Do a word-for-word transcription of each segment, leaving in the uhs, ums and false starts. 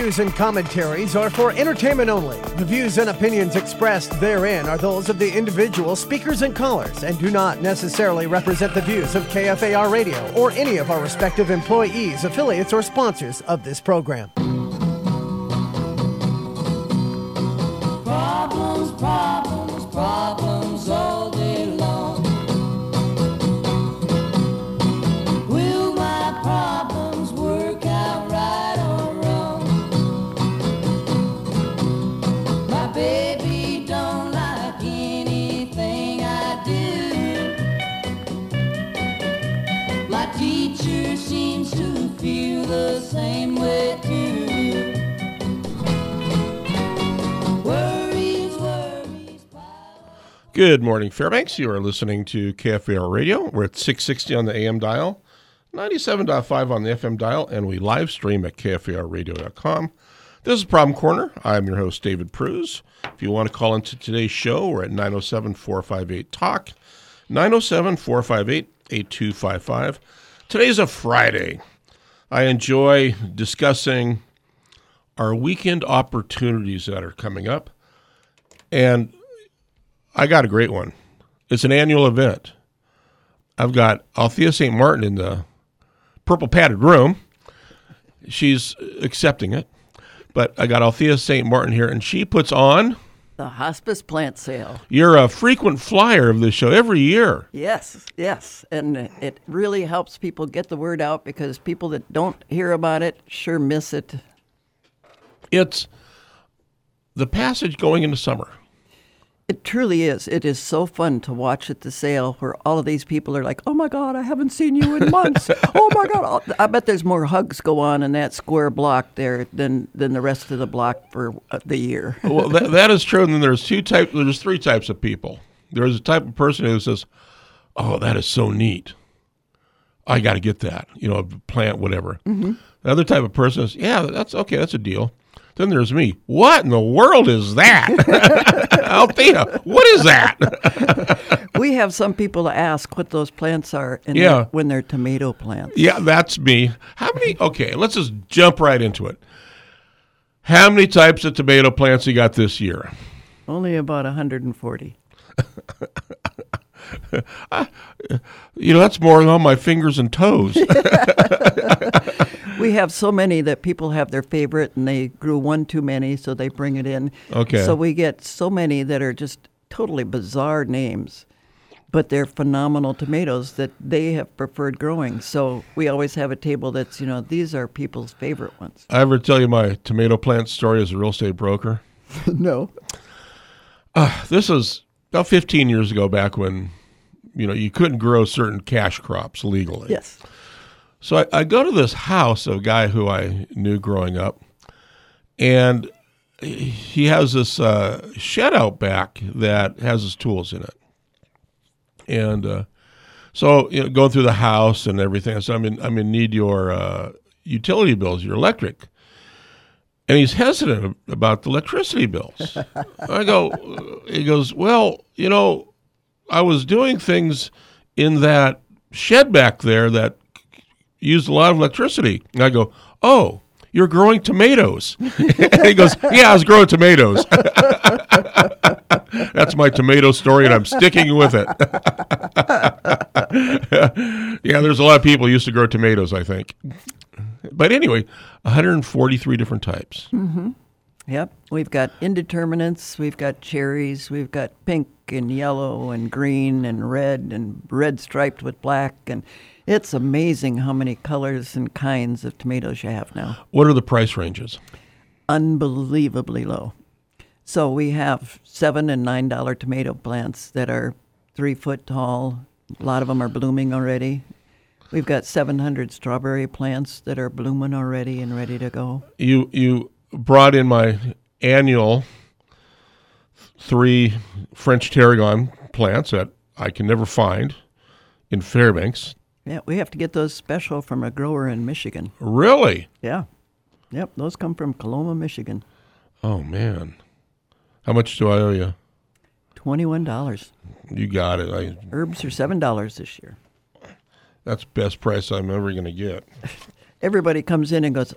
views and commentaries are for entertainment only. The views and opinions expressed therein are those of the individual speakers and callers and do not necessarily represent the views of K F A R Radio or any of our respective employees, affiliates, or sponsors of this program. Problems, problems, problems all day long. Will my problems work out right or wrong? My baby don't like anything I do. My teacher seems to feel the same way too. Good morning, Fairbanks. You are listening to K F A R Radio. We're at six sixty on the A M dial, ninety-seven point five on the F M dial, and we live stream at K F A R radio dot com. This is Problem Corner. I'm your host, David Pruse. If you want to call into today's show, we're at nine oh seven, four five eight, talk, nine oh seven, four five eight, eight two five five. Today's a Friday. I enjoy discussing our weekend opportunities that are coming up, and I got a great one. It's an annual event. I've got Althea Saint Martin in the purple padded room. She's accepting it. But I got Althea Saint Martin here, and she puts on the hospice plant sale. You're a frequent flyer of this show every year. Yes, yes. And it really helps people get the word out because people that don't hear about it sure miss it. It's the passage going into summer. It truly is. It is so fun to watch at the sale where all of these people are like, oh, my God, I haven't seen you in months. Oh, my God. I bet there's more hugs go on in that square block there than, than the rest of the block for the year. Well, that, that is true. And then there's two types. There's three types of people. There's a type of person who says, oh, that is so neat. I got to get that, you know, plant, whatever. Mm-hmm. The other type of person is, yeah, that's okay. That's a deal. Then there's me. What in the world is that? Althea, what is that? We have some people ask what those plants are and yeah. they're, when they're tomato plants. Yeah, that's me. How many? Okay, let's just jump right into it. How many types of tomato plants you got this year? Only about one hundred forty. uh, you know, that's more than on my fingers and toes. We have so many that people have their favorite, and they grew one too many, so they bring it in. Okay. So we get so many that are just totally bizarre names, but they're phenomenal tomatoes that they have preferred growing. So we always have a table that's, you know, these are people's favorite ones. I ever tell you my tomato plant story as a real estate broker? No. Uh, this is about fifteen years ago, back when, you know, you couldn't grow certain cash crops legally. Yes. So I, I go to this house of a guy who I knew growing up, and he has this uh, shed out back that has his tools in it. And uh, so, you know, going through the house and everything, I said, I'm in, I'm in need your uh, utility bills, your electric. And he's hesitant about the electricity bills. I go, he goes, well, you know, I was doing things in that shed back there that used a lot of electricity. And I go, oh, you're growing tomatoes. And he goes, yeah, I was growing tomatoes. That's my tomato story, and I'm sticking with it. Yeah, there's a lot of people who used to grow tomatoes, I think. But anyway, one hundred forty-three different types. Mm-hmm. Yep. We've got indeterminates, we've got cherries, we've got pink and yellow and green and red and red striped with black. And it's amazing how many colors and kinds of tomatoes you have now. What are the price ranges? Unbelievably low. So we have seven and nine dollar tomato plants that are three foot tall. A lot of them are blooming already. We've got seven hundred strawberry plants that are blooming already and ready to go. You you brought in my annual three French tarragon plants that I can never find in Fairbanks. Yeah, we have to get those special from a grower in Michigan. Really? Yeah. Yep, those come from Coloma, Michigan. Oh, man. How much do I owe you? twenty-one dollars. You got it. I, Herbs are seven dollars this year. That's the best price I'm ever going to get. Everybody comes in and goes,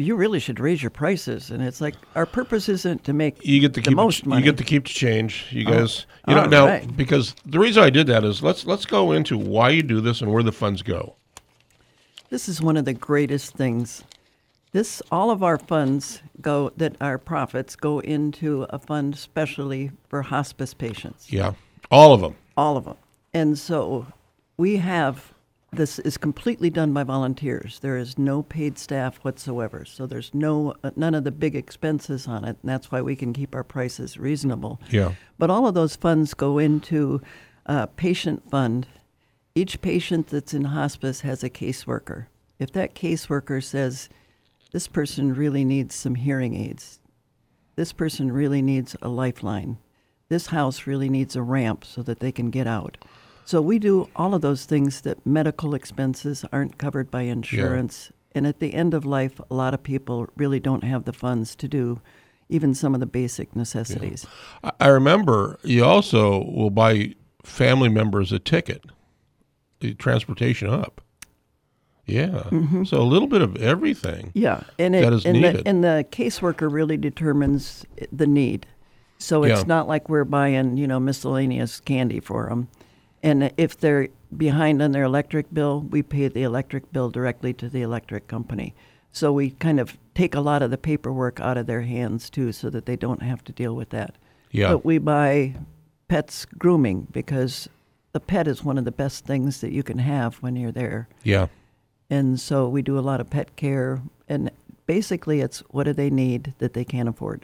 you really should raise your prices. And it's like, our purpose isn't to make You get to the keep most the, money. You get to keep the change. You Oh, guys, you know all now right. because the reason I did that is let's let's go into why you do this and where the funds go. This is one of the greatest things. This, all of our funds go, that our profits go into a fund specially for hospice patients. Yeah, all of them. All of them. And so we have, this is completely done by volunteers. There is no paid staff whatsoever. So there's no, uh, none of the big expenses on it. And that's why we can keep our prices reasonable. Yeah. But all of those funds go into a patient fund. Each patient that's in hospice has a caseworker. If that caseworker says, this person really needs some hearing aids, this person really needs a lifeline, this house really needs a ramp so that they can get out. So we do all of those things that medical expenses aren't covered by insurance. Yeah. And at the end of life, a lot of people really don't have the funds to do even some of the basic necessities. Yeah. I remember you also will buy family members a ticket, the transportation up. Yeah. Mm-hmm. So a little bit of everything. Yeah. And it, that is and needed. The, and the caseworker really determines the need. So it's Yeah. not like we're buying, you know, miscellaneous candy for them. And if they're behind on their electric bill, we pay the electric bill directly to the electric company. So we kind of take a lot of the paperwork out of their hands, too, so that they don't have to deal with that. Yeah. But we buy pets grooming because the pet is one of the best things that you can have when you're there. Yeah. And so we do a lot of pet care. And basically it's what do they need that they can't afford?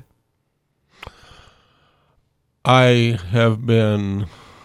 I have been,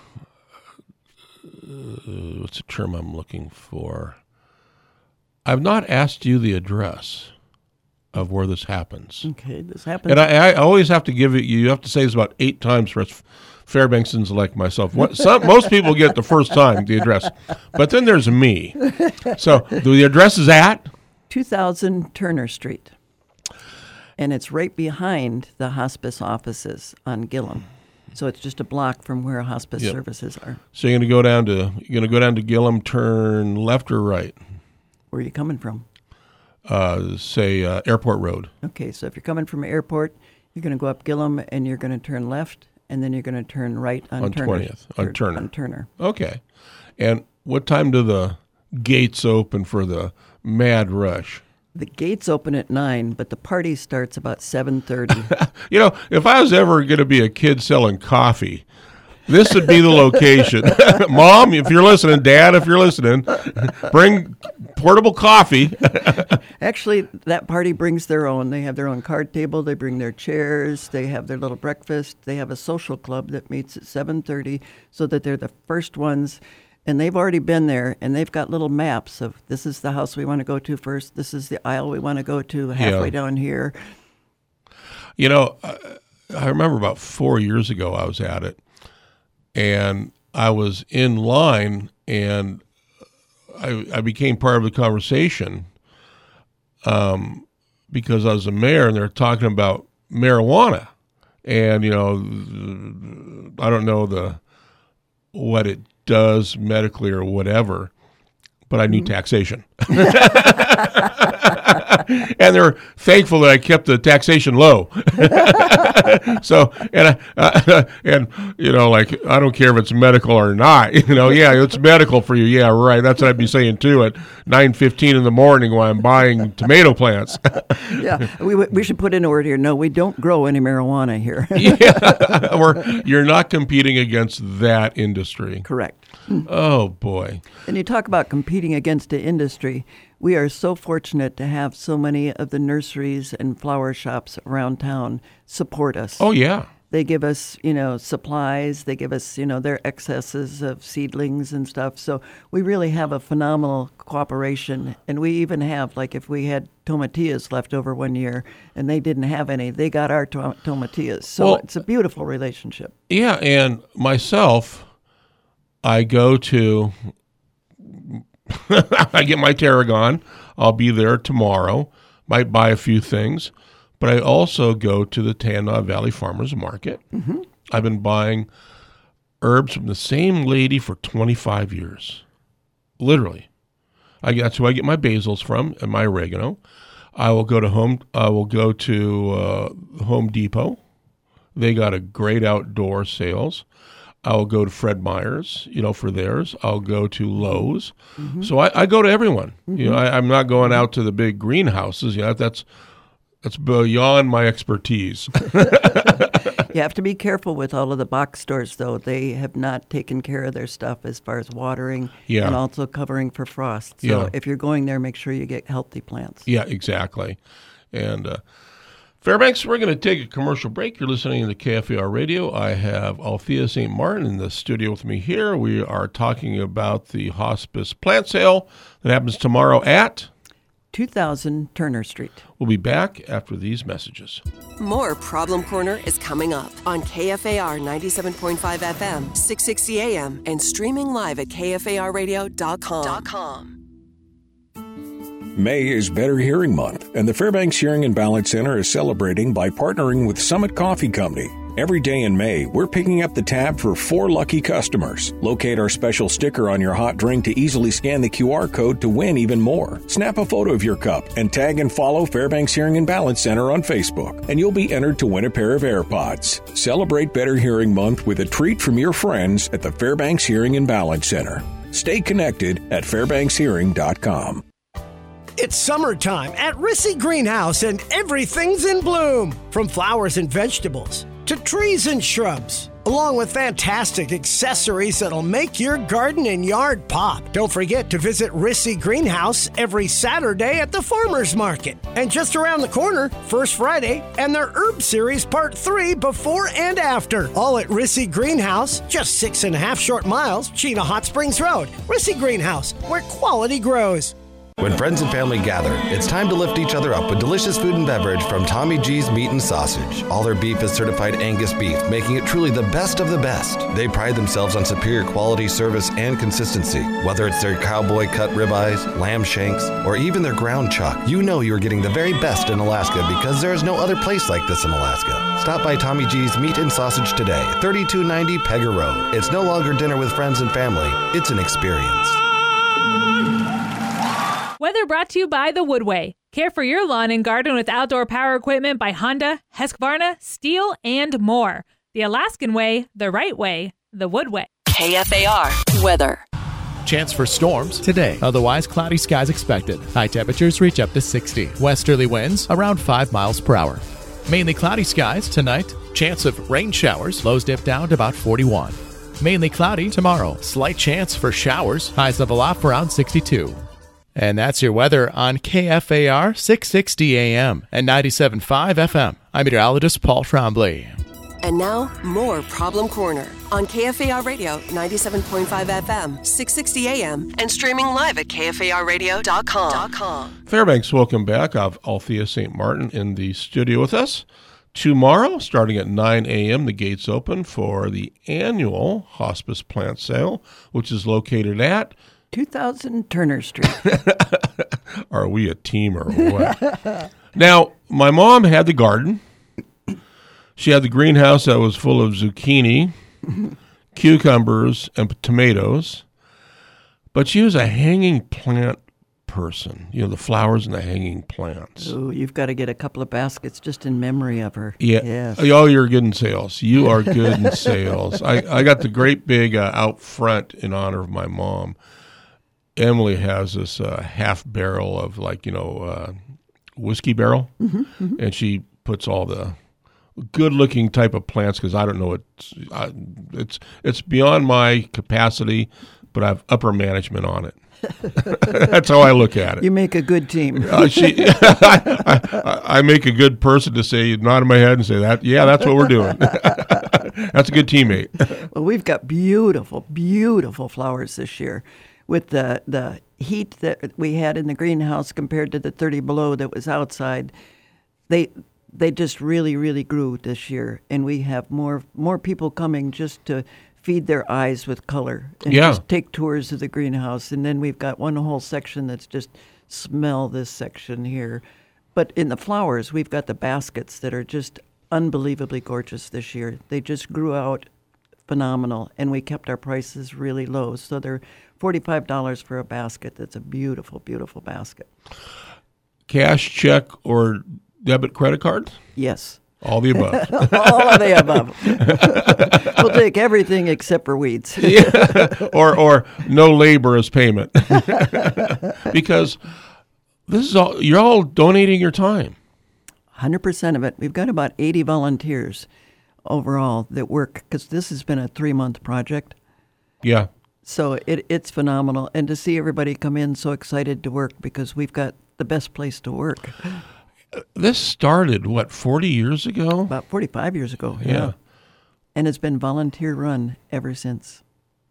uh, what's the term I'm looking for? I've not asked you the address of where this happens. Okay, this happens. And I, I always have to give it, you have to say this about eight times for us Fairbanksons like myself. What, some, most people get the first time, the address. But then there's me. So the address is at? two thousand Turner Street. And it's right behind the hospice offices on Gillum. So it's just a block from where hospice Yep. services are. So you're going to go down to, you're going to go down to Gillum, turn left or right? Where are you coming from? Uh, say uh, Airport Road. Okay, so if you're coming from airport, you're going to go up Gillum and you're going to turn left, and then you're going to turn right on, On Turner. twentieth, on Or- Turner. On Turner. Okay. And what time do the gates open for the mad rush? The gates open at nine, but the party starts about seven thirty. You know, if I was ever going to be a kid selling coffee, this would be the location. Mom, if you're listening, Dad, if you're listening, bring portable coffee. Actually, that party brings their own. They have their own card table. They bring their chairs. They have their little breakfast. They have a social club that meets at seven thirty so that they're the first ones. And they've already been there, and they've got little maps of this is the house we want to go to first. This is the aisle we want to go to halfway Yeah. down here. You know, I, I remember about four years ago I was at it, and I was in line, and I, I became part of the conversation um, because I was a mayor, and they're talking about marijuana. And, you know, I don't know the what it does medically or whatever, but I knew taxation. And they're thankful that I kept the taxation low. So, and I, uh, and you know, like, I don't care if it's medical or not. You know, yeah, it's medical for you. Yeah, right. That's what I'd be saying too at nine fifteen in the morning while I'm buying tomato plants. Yeah, we we should put in a word here. No, we don't grow any marijuana here. Yeah, or you're not competing against that industry. Correct. Oh boy. And you talk about competing against the industry. We are so fortunate to have so many of the nurseries and flower shops around town support us. Oh yeah. They give us, you know, supplies. They give us, you know, their excesses of seedlings and stuff. So we really have a phenomenal cooperation. And we even have, like, if we had tomatillas left over one year and they didn't have any, they got our to- tomatillas. So Well, it's a beautiful relationship. Yeah, and myself, I go to, I get my Tarragon. I'll be there tomorrow. Might buy a few things. But I also go to the Tanana Valley Farmers Market. Mm-hmm. I've been buying herbs from the same lady for twenty-five years. Literally. I, that's who I get my basils from and my oregano. I will go to home. I will go to uh, Home Depot. They got a great outdoor sales. I'll go to Fred Meyer's, you know, for theirs. I'll go to Lowe's. Mm-hmm. So I, I go to everyone. Mm-hmm. You know, I, I'm not going out to the big greenhouses. You know, that's that's beyond my expertise. You have to be careful with all of the box stores, though. They have not taken care of their stuff as far as watering yeah. and also covering for frost. So yeah. if you're going there, make sure you get healthy plants. Yeah, exactly. And uh, Fairbanks, we're going to take a commercial break. You're listening to K F A R Radio. I have Althea Saint Martin in the studio with me here. We are talking about the hospice plant sale that happens tomorrow at two thousand Turner Street. We'll be back after these messages. More Problem Corner is coming up on K F A R ninety-seven point five F M, six sixty A M, and streaming live at K F A R radio dot com. May is Better Hearing Month, and the Fairbanks Hearing and Balance Center is celebrating by partnering with Summit Coffee Company. Every day in May, we're picking up the tab for four lucky customers. Locate our special sticker on your hot drink to easily scan the Q R code to win even more. Snap a photo of your cup and tag and follow Fairbanks Hearing and Balance Center on Facebook, and you'll be entered to win a pair of AirPods. Celebrate Better Hearing Month with a treat from your friends at the Fairbanks Hearing and Balance Center. Stay connected at fairbanks hearing dot com. It's summertime at Rissy Greenhouse, and everything's in bloom. From flowers and vegetables to trees and shrubs, along with fantastic accessories that'll make your garden and yard pop. Don't forget to visit Rissy Greenhouse every Saturday at the Farmers Market. And just around the corner, First Friday, and their Herb Series Part three before and after. All at Rissy Greenhouse, just six and a half short miles, Chena Hot Springs Road. Rissy Greenhouse, where quality grows. When friends and family gather, it's time to lift each other up with delicious food and beverage from Tommy G's Meat and Sausage. All their beef is certified Angus beef, making it truly the best of the best. They pride themselves on superior quality, service, and consistency. Whether it's their cowboy cut ribeyes, lamb shanks, or even their ground chuck, you know you're getting the very best in Alaska because there is no other place like this in Alaska. Stop by Tommy G's Meat and Sausage today, thirty-two ninety Pegger Road. It's no longer dinner with friends and family, it's an experience. Weather brought to you by The Woodway. Care for your lawn and garden with outdoor power equipment by Honda, Husqvarna, Steel, and more. The Alaskan way, the right way, The Woodway. K F A R weather. Chance for storms today. Otherwise, cloudy skies expected. High temperatures reach up to sixty. Westerly winds around five miles per hour. Mainly cloudy skies tonight. Chance of rain showers. Lows dip down to about forty-one. Mainly cloudy tomorrow. Slight chance for showers. Highs level off around sixty-two. And that's your weather on K F A R six sixty A M and ninety-seven point five F M. I'm meteorologist Paul Trombley. And now, more Problem Corner on K F A R Radio ninety-seven point five F M, six sixty A M, and streaming live at K F A R radio dot com. Fairbanks, welcome back. I have Althea Saint Martin in the studio with us. Tomorrow, starting at nine A M, the gates open for the annual hospice plant sale, which is located at two thousand Turner Street. Are we a team or what? Now, my mom had the garden. She had the greenhouse that was full of zucchini, cucumbers, and tomatoes. But she was a hanging plant person. You know, the flowers and the hanging plants. Oh, you've got to get a couple of baskets just in memory of her. Yeah. Yes. Oh, you're good in sales. You are good in sales. I, I got the great big uh, out front in honor of my mom. Emily has this uh, half barrel of, like, you know, uh, whiskey barrel, mm-hmm, mm-hmm. and she puts all the good-looking type of plants because I don't know it's I, it's it's beyond my capacity, but I have upper management on it. That's how I look at it. You make a good team. uh, she, I, I, I make a good person to say, nod in my head and say that. Yeah, that's what we're doing. That's a good teammate. Well, we've got beautiful, beautiful flowers this year. With the, the heat that we had in the greenhouse compared to the thirty below that was outside, they they just really, really grew this year. And we have more more people coming just to feed their eyes with color and yeah. just take tours of the greenhouse. And then we've got one whole section that's just smell this section here. But in the flowers, we've got the baskets that are just unbelievably gorgeous this year. They just grew out phenomenal, and we kept our prices really low. So they're forty-five dollars for a basket. That's a beautiful, beautiful basket. cash, check, or debit credit card? Yes. All the above. All of the above. We'll take everything except for weeds. Yeah. Or or no labor as payment. Because this is all you're all donating your time. one hundred percent of it. We've got about eighty volunteers overall that work, because this has been a three-month project. Yeah. So it it's phenomenal. And to see everybody come in so excited to work, because we've got the best place to work. This started, what, forty years ago? About forty-five years ago, yeah. Yeah. And it's been volunteer run ever since.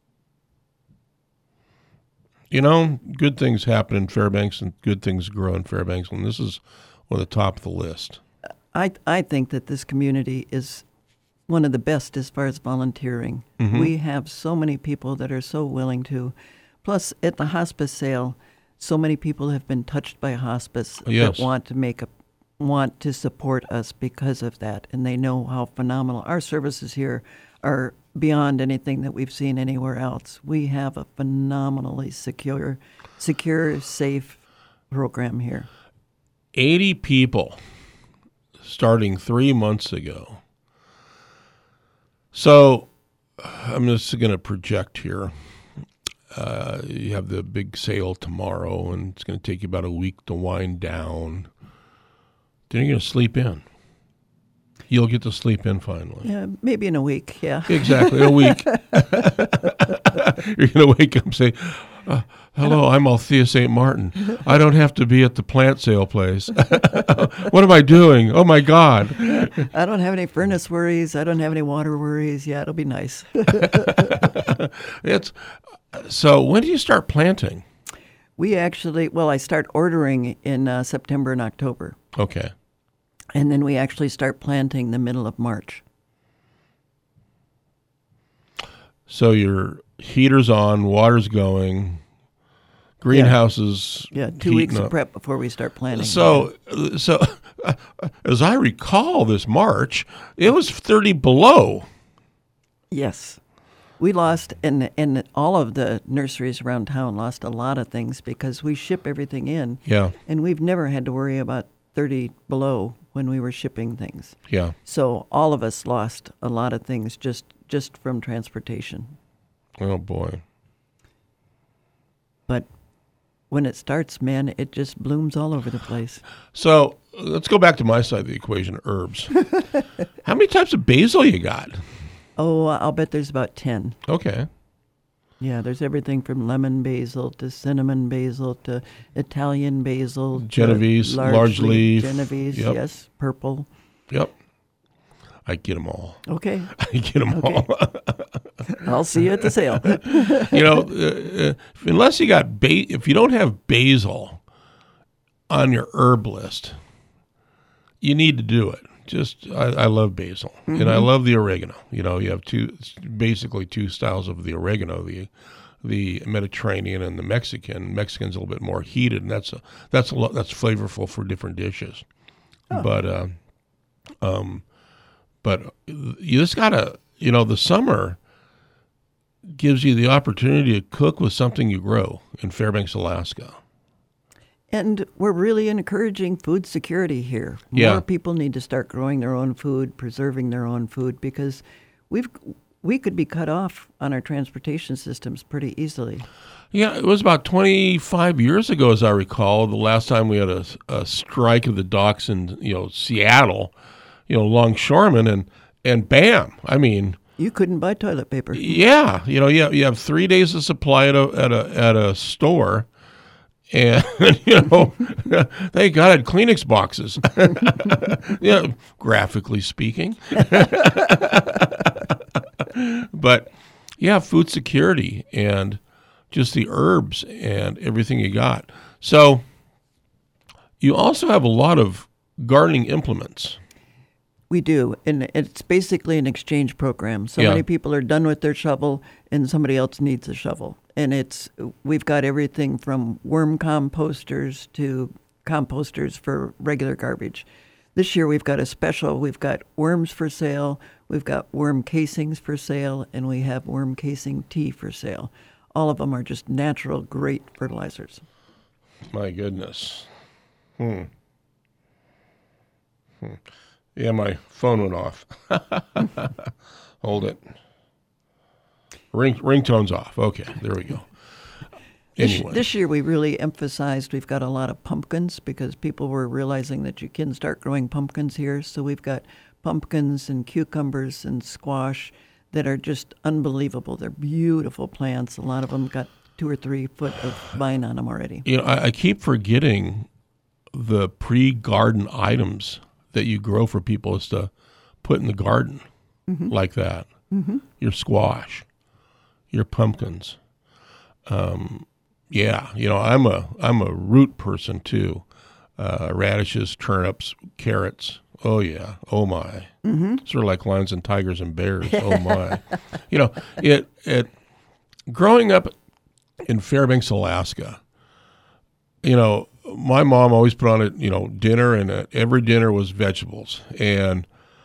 You know, good things happen in Fairbanks and good things grow in Fairbanks, and this is one of the top of the list. I I think that this community is one of the best as far as volunteering. Mhm. We have so many people that are so willing to. Plus, at the hospice sale, so many people have been touched by hospice Yes. that want to make a want to support us because of that, and they know how phenomenal our services here are, beyond anything that we've seen anywhere else. We have a phenomenally secure, secure, safe program here. eighty people starting three months ago. So I'm just going to project here. Uh, you have the big sale tomorrow, and it's going to take you about a week to wind down. Then you're going to sleep in. You'll get to sleep in finally. Yeah, maybe in a week, yeah. Exactly, a week. You're going to wake up and say, uh, hello, I'm Althea Saint Martin. I don't have to be at the plant sale place. What am I doing? Oh, my God. I don't have any furnace worries. I don't have any water worries. Yeah, it'll be nice. It's so when do you start planting? We actually, well, I start ordering in uh, September and October. Okay. And then we actually start planting the middle of March. So your heater's on, water's going, greenhouses. Yeah, two heating weeks up. of prep before we start planting. So, so as I recall, this March it was thirty below. Yes. We lost, and and all of the nurseries around town lost a lot of things because we ship everything in. Yeah. And we've never had to worry about thirty below when we were shipping things. Yeah. So all of us lost a lot of things just, just from transportation. Oh, boy. But when it starts, man, it just blooms all over the place. So let's go back to my side of the equation, herbs. How many types of basil you got? Oh, I'll bet there's about ten. Okay. Yeah, there's everything from lemon basil to cinnamon basil to Italian basil. to Genovese, large, large leaf. Genovese, Yep. yes, purple. Yep. I get them all. Okay. I get them Okay. all. I'll see you at the sale. You know, uh, uh, unless you got ba- if you don't have basil on your herb list, you need to do it. Just, I, I love basil, mm-hmm. and I love the oregano. You know, you have two, basically two styles of the oregano: the the Mediterranean and the Mexican. Mexican's a little bit more heated, and that's a that's a lot that's flavorful for different dishes. Oh. But, uh, um, but you just gotta, you know, the summer gives you the opportunity to cook with something you grow in Fairbanks, Alaska. And we're really encouraging food security here. More Yeah. people need to start growing their own food, preserving their own food, because we've we could be cut off on our transportation systems pretty easily. Yeah, it was about twenty-five years ago, as I recall, the last time we had a, a strike of the docks in, you know, Seattle, you know, longshoremen, and, and bam, I mean... You couldn't buy toilet paper. Yeah, you know, you have, you have three days of supply at a, at a, at a store, and, you know, thank God I had Kleenex boxes. Yeah, graphically speaking. But, yeah, food security and just the herbs and everything you got. So you also have a lot of gardening implements. We do, and it's basically an exchange program. So Yeah. many people are done with their shovel, and somebody else needs a shovel. And it's we've got everything from worm composters to composters for regular garbage. This year we've got a special. We've got worms for sale, we've got worm casings for sale, and we have worm casing tea for sale. All of them are just natural, great fertilizers. My goodness. Hmm. Hmm. Yeah, my phone went off. Hold it. Ring ringtone's off. Okay, there we go. Anyway. This, this year we really emphasized we've got a lot of pumpkins because people were realizing that you can start growing pumpkins here. So we've got pumpkins and cucumbers and squash that are just unbelievable. They're beautiful plants. A lot of them got two or three foot of vine on them already. You know, I, I keep forgetting the pre-garden items that you grow for people is to put in the garden mm-hmm. like that. Mm-hmm. Your squash, your pumpkins. Um, yeah, you know, I'm a I'm a root person too. Uh, radishes, turnips, carrots. Oh yeah, oh my. Mm-hmm. Sort of like lions and tigers and bears. Oh my. You know, it it growing up in Fairbanks, Alaska. You know, my mom always put on a you know dinner, and uh, every dinner was vegetables, and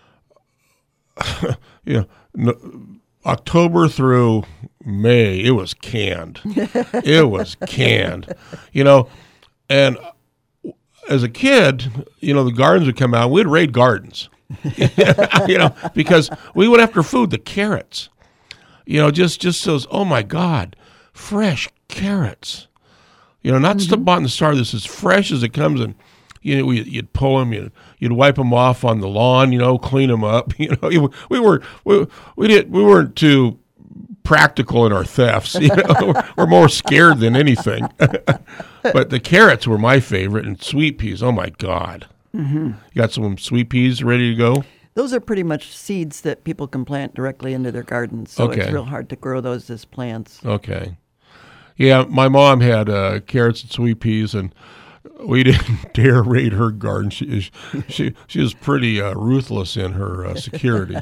you know, no, October through May, it was canned. It was canned, you know, and as a kid, you know, the gardens would come out. We'd raid gardens, you know, because we went after food, the carrots, you know, just just those. Oh my God, fresh carrots. You know, not mm-hmm. stuff bought in the store. This is fresh as it comes, and you know, we, you'd pull them, you'd, you'd wipe them off on the lawn, you know, clean them up. You know, we were we we did we weren't too practical in our thefts. You know, we're, we're more scared than anything. But the carrots were my favorite, and sweet peas. Oh my God! Mm-hmm. You got some sweet peas ready to go? Those are pretty much seeds that people can plant directly into their gardens, so okay. It's real hard to grow those as plants. Okay. Yeah, my mom had uh, carrots and sweet peas, and we didn't dare raid her garden. She she she was pretty uh, ruthless in her uh, security.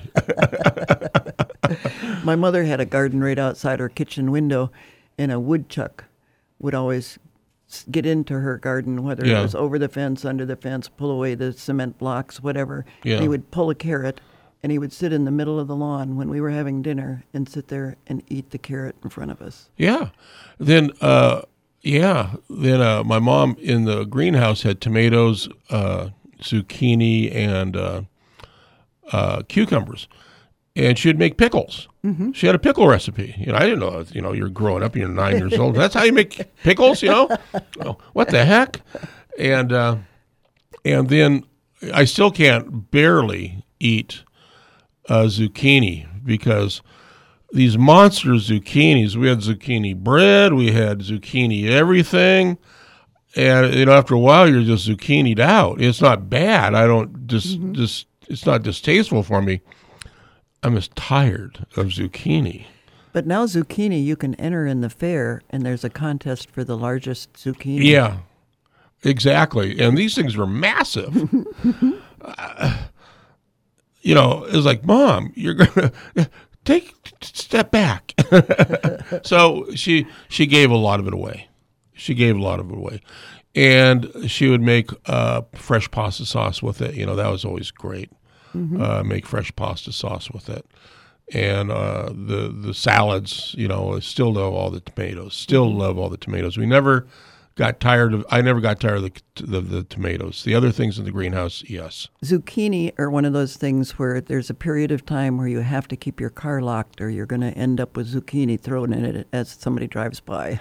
My mother had a garden right outside her kitchen window, and a woodchuck would always get into her garden, whether yeah. it was over the fence, under the fence, pull away the cement blocks, whatever. Yeah. And he would pull a carrot, and he would sit in the middle of the lawn when we were having dinner and sit there and eat the carrot in front of us. Yeah. Then, uh, yeah, then uh, my mom in the greenhouse had tomatoes, uh, zucchini, and uh, uh, cucumbers. And she'd make pickles. Mm-hmm. She had a pickle recipe. You know, I didn't know. You know, you're growing up, you're nine years old. That's how you make pickles. You know, oh, what the heck? And uh, and then I still can't barely eat uh, zucchini because these monster zucchinis. We had zucchini bread. We had zucchini everything. And you know, after a while, you're just zucchinied out. It's not bad. I don't just mm-hmm. just. It's not distasteful for me. I'm just tired of zucchini. But now zucchini, you can enter in the fair, and there's a contest for the largest zucchini. Yeah, exactly. And these things were massive. uh, you know, it was like, Mom, you're going to take step back. So she she gave a lot of it away. She gave a lot of it away. And she would make uh, fresh pasta sauce with it. You know, that was always great. Mm-hmm. Uh, make fresh pasta sauce with it, and uh, the the salads. You know, I still love all the tomatoes. Still love all the tomatoes. We never got tired of. I never got tired of the, the the tomatoes. The other things in the greenhouse, yes. Zucchini are one of those things where there's a period of time where you have to keep your car locked, or you're going to end up with zucchini thrown in it as somebody drives by.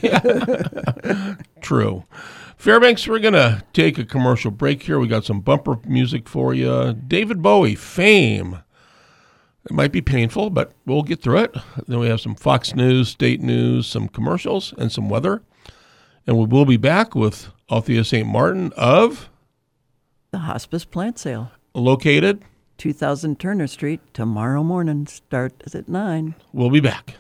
True. Fairbanks, we're going to take a commercial break here. We got some bumper music for you. David Bowie, Fame. It might be painful, but we'll get through it. Then we have some Fox News, state news, some commercials, and some weather. And we will be back with Althea Saint Martin of the Hospice Plant Sale. Located two thousand Turner Street. Tomorrow morning, start at nine. We'll be back.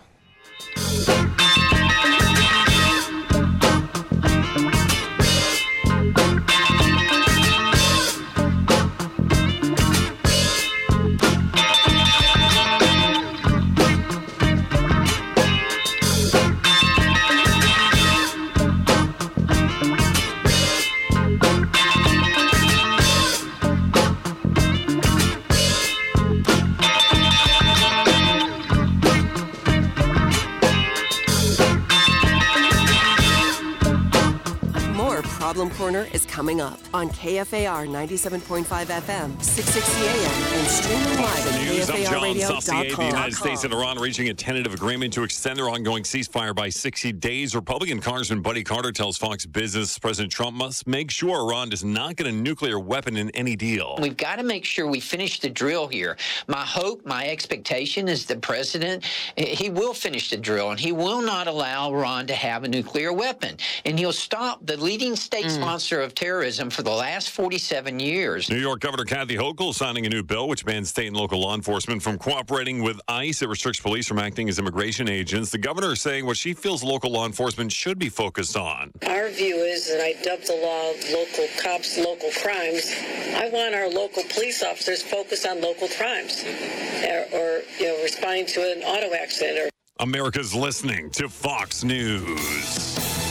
Problem Corner is coming up on K F A R ninety-seven point five F M, six sixty A M, and streaming live at News. K I'm F A R John radio dot Saucier. com. The United States and Iran reaching a tentative agreement to extend their ongoing ceasefire by sixty days. Republican Congressman Buddy Carter tells Fox Business President Trump must make sure Iran does not get a nuclear weapon in any deal. We've got to make sure we finish the drill here. My hope, my expectation is the president, he will finish the drill, and he will not allow Iran to have a nuclear weapon. And he'll stop the leading state mm. sponsor of terrorism for the last forty-seven years. New York Governor Kathy Hochul signing a new bill which bans state and local law enforcement from cooperating with ICE. It restricts police from acting as immigration agents. The governor is saying what she feels local law enforcement should be focused on. Our view is, and I dubbed the law local cops, local crimes. I want our local police officers focused on local crimes or, or you know, responding to an auto accident. Or America's listening to Fox News.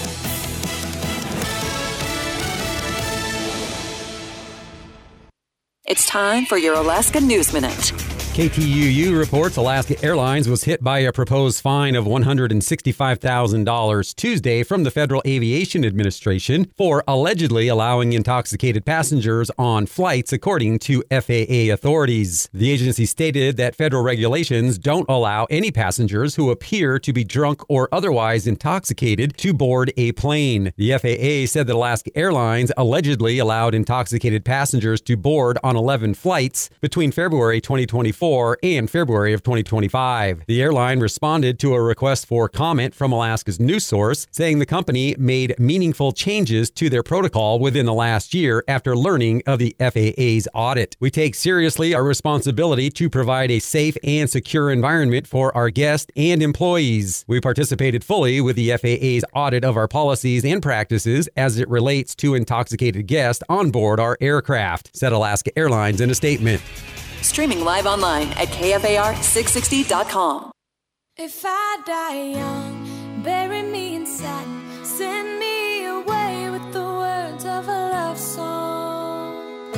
It's time for your Alaska News Minute. K T U U reports Alaska Airlines was hit by a proposed fine of one hundred sixty-five thousand dollars Tuesday from the Federal Aviation Administration for allegedly allowing intoxicated passengers on flights, according to F A A authorities. The agency stated that federal regulations don't allow any passengers who appear to be drunk or otherwise intoxicated to board a plane. The F A A said that Alaska Airlines allegedly allowed intoxicated passengers to board on eleven flights between February twenty twenty-four and February of twenty twenty-five. The airline responded to a request for comment from Alaska's news source, saying the company made meaningful changes to their protocol within the last year after learning of the F A A's audit. We take seriously our responsibility to provide a safe and secure environment for our guests and employees. We participated fully with the F A A's audit of our policies and practices as it relates to intoxicated guests on board our aircraft, said Alaska Airlines in a statement. Streaming live online at K F A R six sixty dot com. If I die young, bury me in satin, send me away with the words of a love song.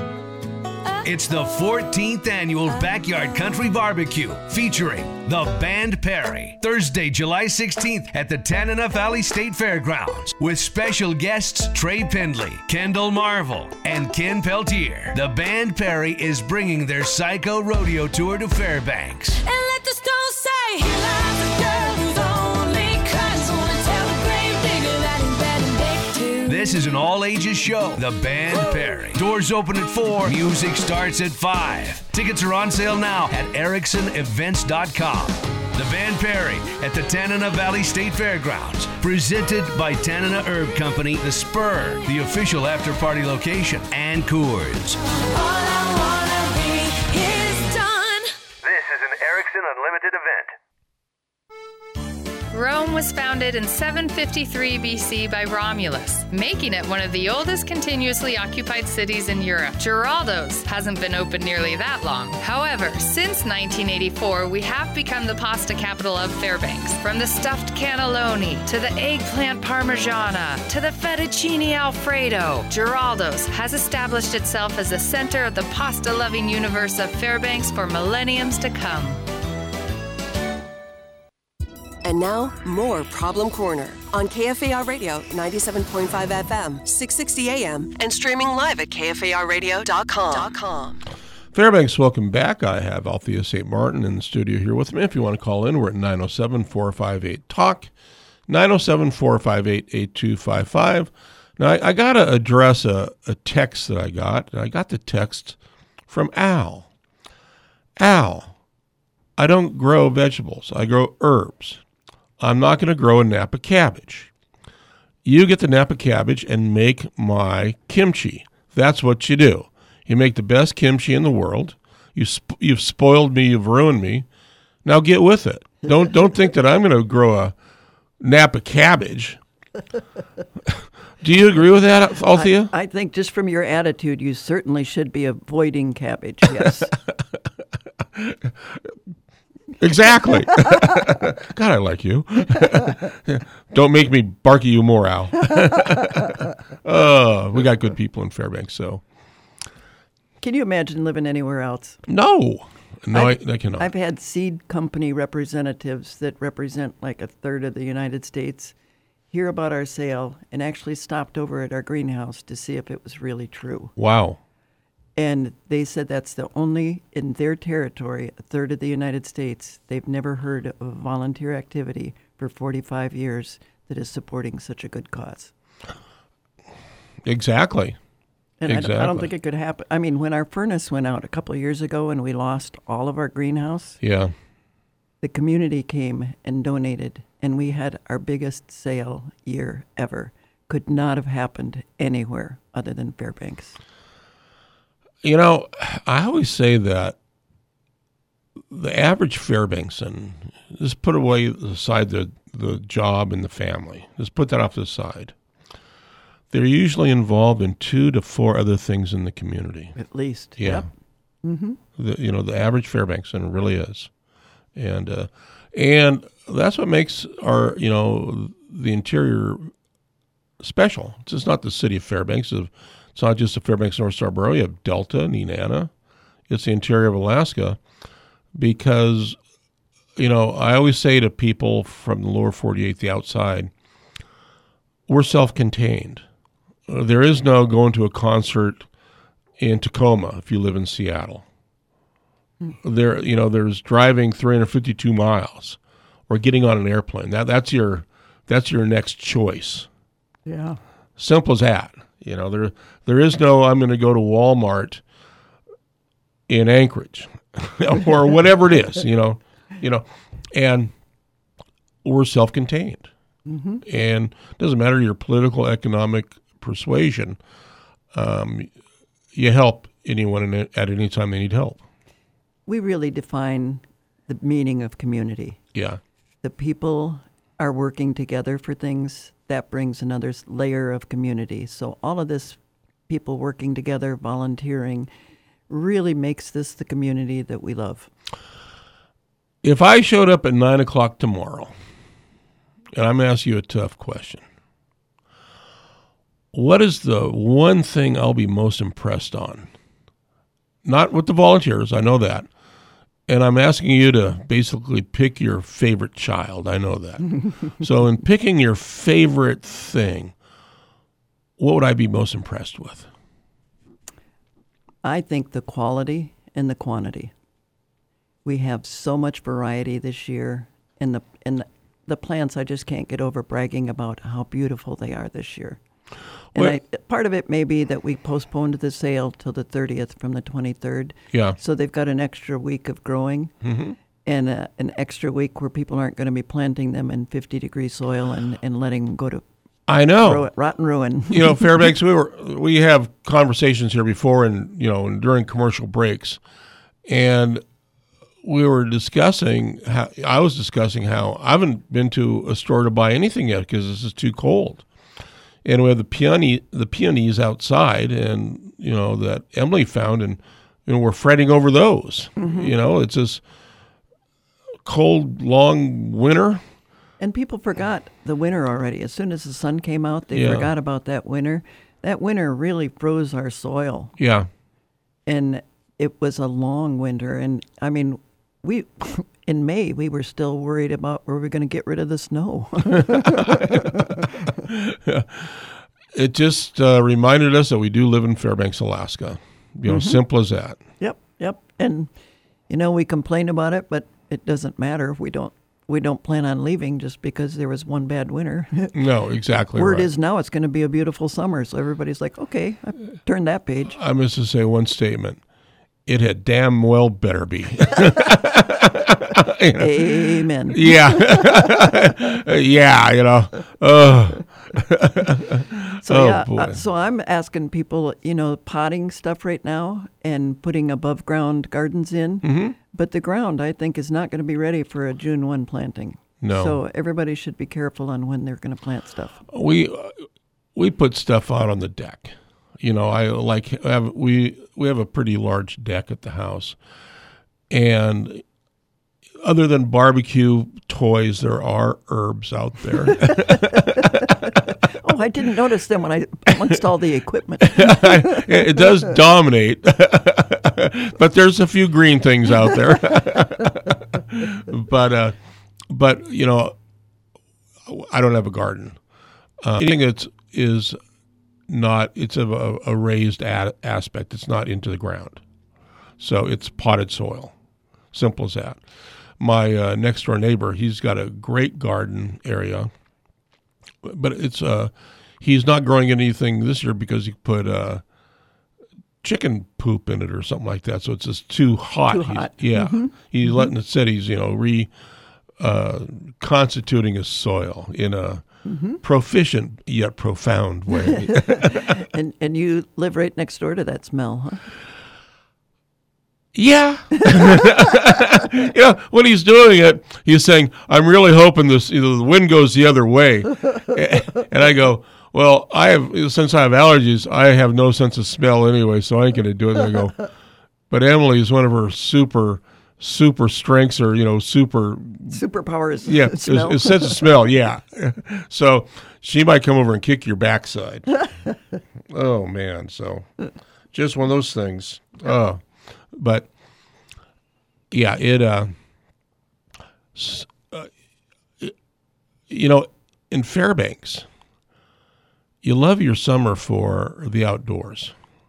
It's the fourteenth annual Backyard Country Barbecue featuring the Band Perry, Thursday, July sixteenth at the Tanana Valley State Fairgrounds with special guests Trey Pendley, Kendall Marvel, and Ken Peltier. The Band Perry is bringing their Psycho Rodeo Tour to Fairbanks. And let the stones say, here lies a girl who's only cries, wanna tell the grave digger that he's bad and big too. This is an all-ages show, The Band Perry. Doors open at four, music starts at five. Tickets are on sale now at erickson events dot com. The Band Perry at the Tanana Valley State Fairgrounds. Presented by Tanana Herb Company, The Spur, the official after-party location, and Coors. All I wanna be is done. This is an Erickson Unlimited event. Rome was founded in seven fifty-three B C by Romulus, making it one of the oldest continuously occupied cities in Europe. Geraldo's hasn't been open nearly that long. However, since nineteen eighty-four, we have become the pasta capital of Fairbanks. From the stuffed cannelloni, to the eggplant parmigiana, to the fettuccine alfredo, Geraldo's has established itself as the center of the pasta-loving universe of Fairbanks for millenniums to come. And now, more Problem Corner on K F A R Radio ninety-seven point five F M, six sixty A M, and streaming live at K F A R radio dot com. Fairbanks, welcome back. I have Althea Saint Martin in the studio here with me. If you want to call in, we're at nine oh seven, four five eight, talk, nine oh seven, four five eight, eight two five five. Now, I, I got to address a, a text that I got. I got the text from Al. Al, I don't grow vegetables. I grow herbs. I'm not going to grow a Napa cabbage. You get the Napa cabbage and make my kimchi. That's what you do. You make the best kimchi in the world. You sp- you've spoiled me. You've ruined me. Now get with it. Don't don't think that I'm going to grow a Napa cabbage. Do you agree with that, Althea? I, I think just from your attitude, you certainly should be avoiding cabbage. Yes. Exactly. God, I like you. Don't make me bark at you more, Al. uh, we got good people in Fairbanks, so. Can you imagine living anywhere else? No. No, I've, I, I cannot. I've had seed company representatives that represent like a third of the United States hear about our sale and actually stopped over at our greenhouse to see if it was really true. Wow. And they said that's the only, in their territory, a third of the United States, they've never heard of a volunteer activity for forty-five years that is supporting such a good cause. Exactly. And exactly. I, don't, I don't think it could happen. I mean, when our furnace went out a couple of years ago and we lost all of our greenhouse, yeah, the community came and donated, and we had our biggest sale year ever. Could not have happened anywhere other than Fairbanks. You know, I always say that the average Fairbanksan, just put away aside the, the job and the family, just put that off to the side. They're usually involved in two to four other things in the community. At least. Yeah. Yep. Mm-hmm. The, you know, the average Fairbanksan really is. And, uh, and that's what makes our, you know, the interior special. It's just not the city of Fairbanks. It's not just the Fairbanks North Scarborough. You have Delta, Nenana. It's the interior of Alaska because, you know, I always say to people from the lower forty-eight, the outside, we're self-contained. Uh, there is no going to a concert in Tacoma if you live in Seattle. There, you know, there's driving three hundred fifty-two miles or getting on an airplane. That that's your that's your next choice. Yeah. Simple as that. You know, there there is no I'm going to go to Walmart in Anchorage or whatever it is, you know. You know, and we're self-contained. Mm-hmm. And it doesn't matter your political, economic persuasion. Um, you help anyone in it at any time they need help. We really define the meaning of community. Yeah. The people are working together for things. That brings another layer of community. So all of this, people working together, volunteering, really makes this the community that we love. If I showed up at nine o'clock tomorrow, and I'm going to ask you a tough question, what is the one thing I'll be most impressed on? Not with the volunteers, I know that. And I'm asking you to basically pick your favorite child. I know that. So in picking your favorite thing, what would I be most impressed with? I think the quality and the quantity. We have so much variety this year. And the, and the, the plants, I just can't get over bragging about how beautiful they are this year. And Well- I, part of it may be that we postponed the sale till the thirtieth from the twenty-third. Yeah. So they've got an extra week of growing Mm-hmm. and uh, an extra week where people aren't going to be planting them in fifty-degree soil and, and letting them go to I know. ru- rotten ruin. You know, Fairbanks, we were we have conversations here before and, you know, and during commercial breaks. And we were discussing how I was discussing how I haven't been to a store to buy anything yet because this is too cold. And we have the peony, the peonies outside, and you know that Emily found, and you know we're fretting over those. Mhm. You know, it's this cold, long winter. And people forgot the winter already. As soon as the sun came out, they Yeah. forgot about that winter. That winter really froze our soil. Yeah, And it was a long winter. And I mean, we in May we were still worried about where we were going to get rid of the snow. it just uh, reminded us that we do live in Fairbanks, Alaska. You know, Mhm. simple as that. Yep, yep. And you know, we complain about it, but it doesn't matter if we don't we don't plan on leaving just because there was one bad winter. No, exactly. Word right. is now it's going to be a beautiful summer, so everybody's like, okay, I turned that page. I must just say one statement. It had damn well better be. You know? Amen. Yeah. Yeah, you know. Uh. So oh, yeah, boy. uh, so I'm asking people, you know, potting stuff right now and putting above ground gardens in. Mm-hmm. But the ground, I think, is not going to be ready for a June first planting. No. So everybody should be careful on when they're going to plant stuff. we uh, we put stuff out on the deck. You know, I like have we we have a pretty large deck at the house, and other than barbecue toys, there are herbs out there. Oh, I didn't notice them when I amongst all the equipment. It does dominate, but there's a few green things out there. but uh, but you know, I don't have a garden. Uh, anything that is not, it's a, a raised ad, aspect. It's not into the ground. So it's potted soil. Simple as that. My uh, next door neighbor, he's got a great garden area, but it's uh, he's not growing anything this year because he put uh, chicken poop in it or something like that. So it's just too hot. Too hot. He's, yeah. Mm-hmm. He's mm-hmm. letting it sit. He's, you know, re uh, constituting his soil in a mm-hmm. proficient yet profound way. and and you live right next door to that smell, huh? Yeah. You know, when he's doing it, he's saying, I'm really hoping this, you know, the wind goes the other way. And I go, well, I have, since I have allergies, I have no sense of smell anyway, so I ain't going to do it. And I go, but Emily is one of her super, super strengths or, you know, super. Superpowers. Yeah. Smell. It's sense of smell. Yeah. So she might come over and kick your backside. Oh, man. So just one of those things. Oh. But yeah, it, uh, uh, it, you know, in Fairbanks, you love your summer for the outdoors.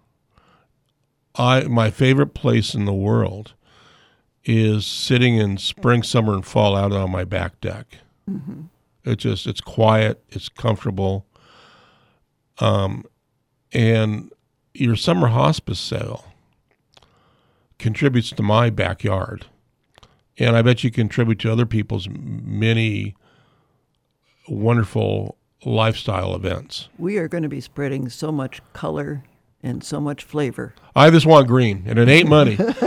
I my favorite place in the world is sitting in spring, summer, and fall out on my back deck. Mm-hmm. It just it's quiet, it's comfortable, um, and your summer hospice sale contributes to my backyard, and I bet you contribute to other people's many wonderful lifestyle events. We are going to be spreading so much color and so much flavor. I just want green, and it ain't money. Can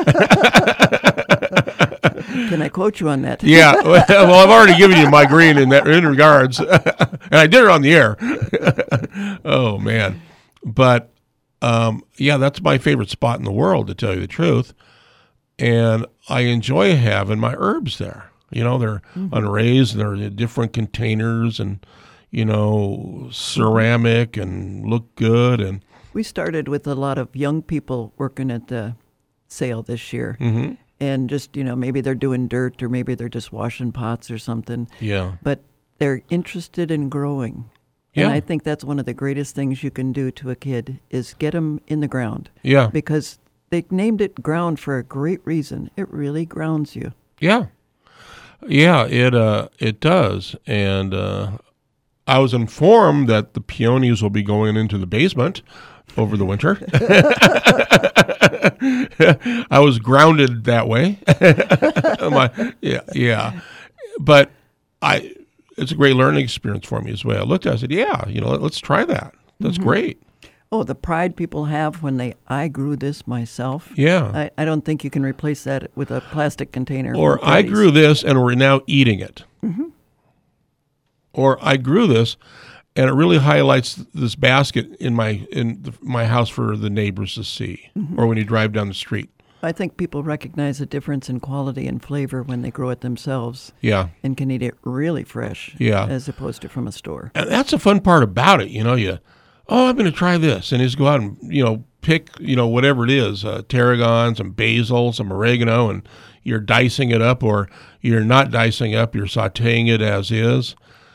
I quote you on that? Yeah, well, I've already given you my green in that in regards, and I did it on the air. Oh man, but. Um, yeah, that's my favorite spot in the world, to tell you the truth. And I enjoy having my herbs there. You know, they're mm-hmm. unraised, and they're in different containers and, you know, ceramic and look good. And we started with a lot of young people working at the sale this year. Mm-hmm. And just, you know, maybe they're doing dirt or maybe they're just washing pots or something. Yeah. But they're interested in growing. Yeah. And I think that's one of the greatest things you can do to a kid is get them in the ground. Yeah. Because they named it ground for a great reason. It really grounds you. Yeah. Yeah, it uh, it does. And uh, I was informed that the peonies will be going into the basement over the winter. I was grounded that way. My, yeah, yeah. But I... it's a great learning experience for me as well. I looked at it, I said, yeah, you know, let's try that. That's mm-hmm. great. Oh, the pride people have when they, I grew this myself. Yeah. I, I don't think you can replace that with a plastic container. Or I grew this and we're now eating it. Mm-hmm. Or I grew this and it really highlights this basket in my in the, my house for the neighbors to see. Mm-hmm. Or when you drive down the street. I think people recognize the difference in quality and flavor when they grow it themselves. Yeah. And can eat it really fresh. Yeah. As opposed to from a store. And that's the fun part about it. You know, you, oh, I'm going to try this. And just go out and, you know, pick, you know, whatever it is, uh, tarragon, some basil, some oregano, and you're dicing it up, or you're not dicing up, you're sauteing it as is.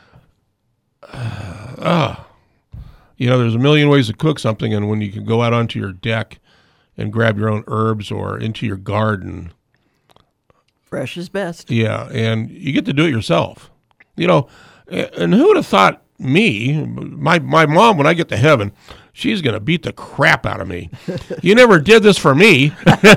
Uh, oh. You know, there's a million ways to cook something, and when you can go out onto your deck and grab your own herbs or into your garden. Fresh is best. Yeah, and you get to do it yourself. You know, and who would have thought me, my my mom, when I get to heaven, she's going to beat the crap out of me. You never did this for me.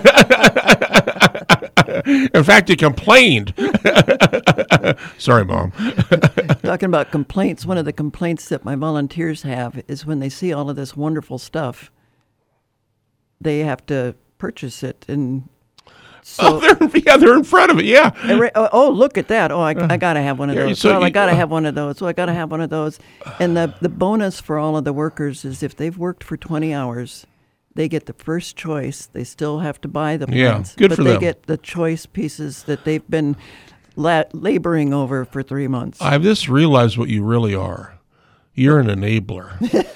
In fact, you complained. Sorry, Mom. Talking about complaints, one of the complaints that my volunteers have is when they see all of this wonderful stuff, they have to purchase it. And so, oh, they're, yeah, they're in front of it, yeah. Re- oh, look at that. Oh, I, I got to have one of Yeah, those. so oh, I you- got to have one of those. Oh, I got to have one of those. And the, the bonus for all of the workers is if they've worked for twenty hours, they get the first choice. They still have to buy the Yeah, plants. good but for they them. get the choice pieces that they've been la- laboring over for three months. I've just realized what you really are. You're an enabler.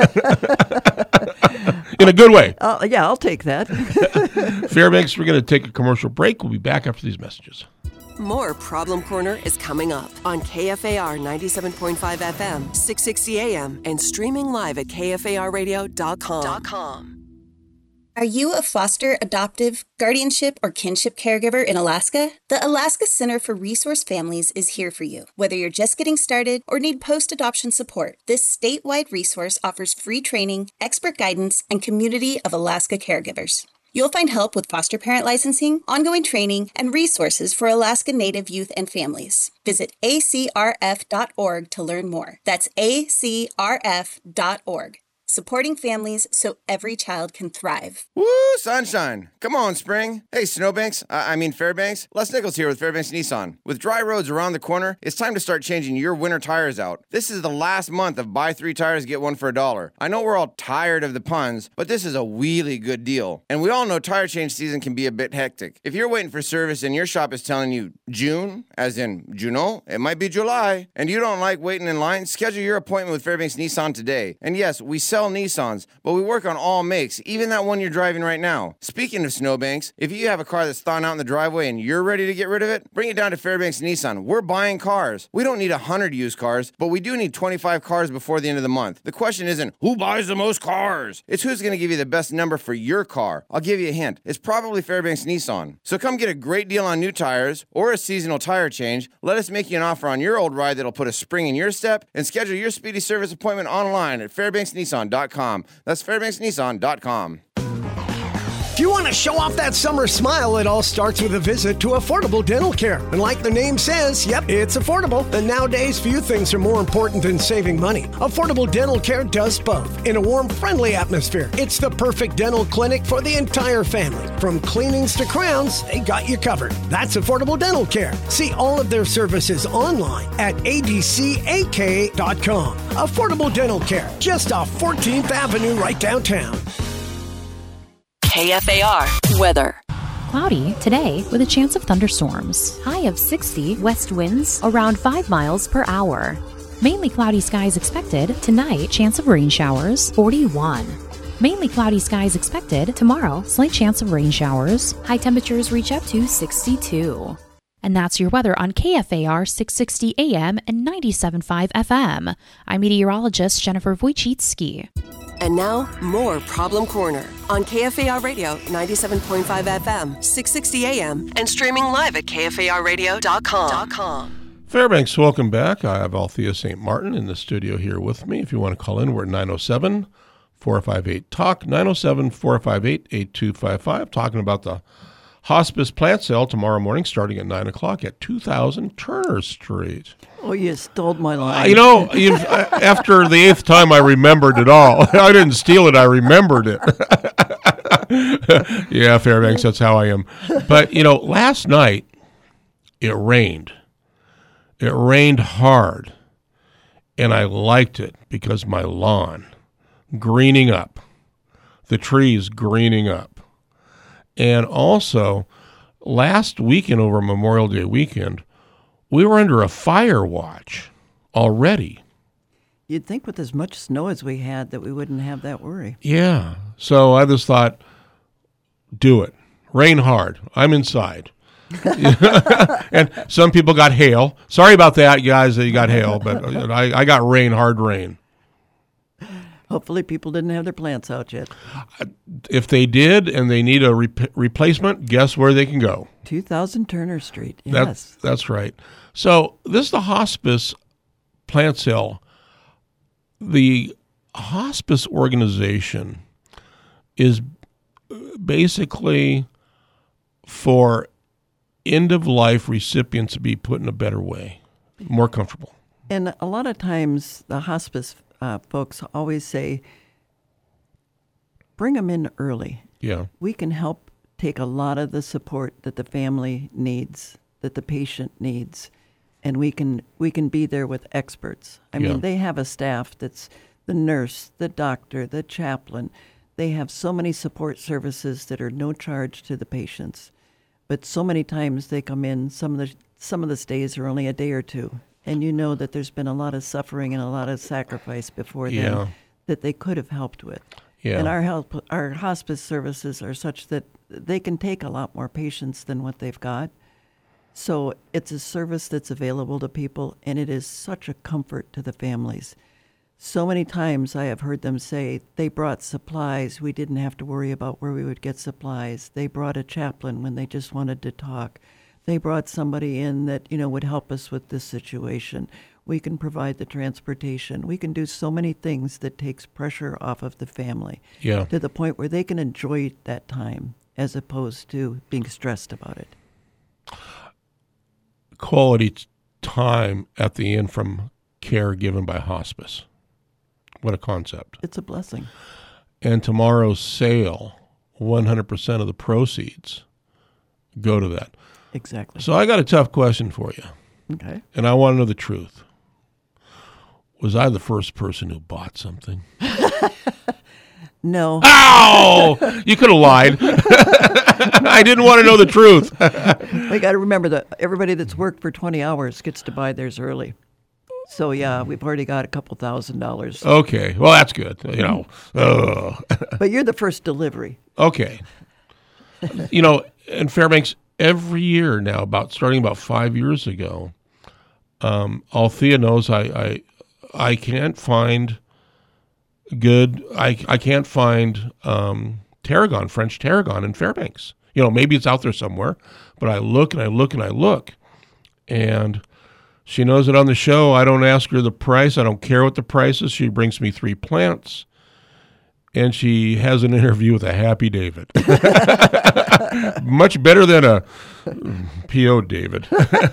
In a good way. Uh, yeah, I'll take that. Fairbanks, we're going to take a commercial break. We'll be back after these messages. more Problem Corner is coming up on K F A R ninety-seven point five F M, six sixty A M, and streaming live at K F A R radio dot com. Are you a foster, adoptive, guardianship, or kinship caregiver in Alaska? The Alaska Center for Resource Families is here for you. Whether you're just getting started or need post-adoption support, this statewide resource offers free training, expert guidance, and community of Alaska caregivers. You'll find help with foster parent licensing, ongoing training, and resources for Alaska Native youth and families. Visit A C R F dot org to learn more. That's A C R F dot org. Supporting families so every child can thrive. Woo, sunshine. Come on, spring. Hey, Snowbanks, uh, I mean Fairbanks. Les Nichols here with Fairbanks Nissan. With dry roads around the corner, it's time to start changing your winter tires out. This is the last month of buy three tires, get one for a dollar. I know we're all tired of the puns, but this is a really good deal. And we all know tire change season can be a bit hectic. If you're waiting for service and your shop is telling you June, as in Juno, it might be July, and you don't like waiting in line, schedule your appointment with Fairbanks Nissan today. And yes, we sell Nissans, but we work on all makes, even that one you're driving right now. Speaking of Snowbanks, if you have a car that's thawing out in the driveway and you're ready to get rid of it, bring it down to Fairbanks Nissan. We're buying cars. We don't need one hundred used cars, but we do need twenty-five cars before the end of the month. The question isn't who buys the most cars. It's who's going to give you the best number for your car. I'll give you a hint. It's probably Fairbanks Nissan. So come get a great deal on new tires or a seasonal tire change. Let us make you an offer on your old ride that'll put a spring in your step, and schedule your speedy service appointment online at Fairbanks Nissan dot com. That's Fairbanks Nissan dot com. If you want to show off that summer smile, it all starts with a visit to Affordable Dental Care. And like the name says, yep, it's affordable. And nowadays, few things are more important than saving money. Affordable Dental Care does both in a warm, friendly atmosphere. It's the perfect dental clinic for the entire family. From cleanings to crowns, they got you covered. That's Affordable Dental Care. See all of their services online at A D C A K dot com. Affordable Dental Care, just off fourteenth Avenue right downtown. K F A R weather. Cloudy today with a chance of thunderstorms. High of sixty, west winds around five miles per hour. Mainly cloudy skies expected tonight, chance of rain showers, forty-one. Mainly cloudy skies expected tomorrow, slight chance of rain showers. High temperatures reach up to sixty-two. And that's your weather on K F A R six sixty A M and ninety-seven point five F M. I'm meteorologist Jennifer Wojcicki. And now, more Problem Corner on K F A R Radio ninety-seven point five F M, six sixty A M, and streaming live at K F A R radio dot com. Fairbanks, welcome back. I have Althea Saint Martin in the studio here with me. If you want to call in, we're at nine oh seven, four five eight, talk, nine oh seven, four five eight, eight two five five, talking about the hospice plant sale tomorrow morning starting at nine o'clock at two thousand Turner Street. Oh, you stole my line. Uh, you know, you've, uh, after the eighth time I remembered it all. I didn't steal it, I remembered it. Yeah, Fairbanks, that's how I am. But, you know, last night it rained. It rained hard. And I liked it because my lawn greening up, the trees greening up. And also, last weekend over Memorial Day weekend, we were under a fire watch already. You'd think with as much snow as we had that we wouldn't have that worry. Yeah. So I just thought, do it. Rain hard. I'm inside. And some people got hail. Sorry about that, guys, that you got hail, but I, I got rain, hard rain. Hopefully people didn't have their plants out yet. If they did and they need a re- replacement, guess where they can go? two thousand Turner Street, yes. That's, that's right. So this is the hospice plant sale. The hospice organization is basically for end-of-life recipients to be put in a better way, more comfortable. And a lot of times the hospice uh, folks always say, bring them in early. Yeah. We can help take a lot of the support that the family needs, that the patient needs, and we can we can be there with experts. I Yeah. mean, they have a staff that's the nurse, the doctor, the chaplain. They have so many support services that are no charge to the patients. But so many times they come in, some of the some of the stays are only a day or two. And you know that there's been a lot of suffering and a lot of sacrifice before then Yeah. that they could have helped with. Yeah. And our help, our hospice services are such that they can take a lot more patients than what they've got. So it's a service that's available to people, and it is such a comfort to the families. So many times I have heard them say they brought supplies. We didn't have to worry about where we would get supplies. They brought a chaplain when they just wanted to talk. They brought somebody in that, you know, would help us with this situation. We can provide the transportation. We can do so many things that takes pressure off of the family. Yeah. To the point where they can enjoy that time as opposed to being stressed about it. Quality t- time at the end from care given by hospice. What a concept. It's a blessing. And tomorrow's sale, one hundred percent of the proceeds go to that. Exactly. So I got a tough question for you. Okay. And I want to know the truth. Was I the first person who bought something? No. Ow! You could have lied. I didn't want to know the truth. We got to remember that everybody that's worked for twenty hours gets to buy theirs early. So, yeah, we've already got a couple thousand dollars. Okay. Well, that's good. You know. Uh. But you're the first delivery. Okay. You know, in Fairbanks, every year now, about starting about five years ago, um, Althea knows I, I, I can't find good, I, I can't find um, tarragon, French tarragon in Fairbanks. You know, maybe it's out there somewhere, but I look and I look and I look. And she knows that on the show, I don't ask her the price. I don't care what the price is. She brings me three plants. And she has an interview with a Happy David. Much better than a P O David.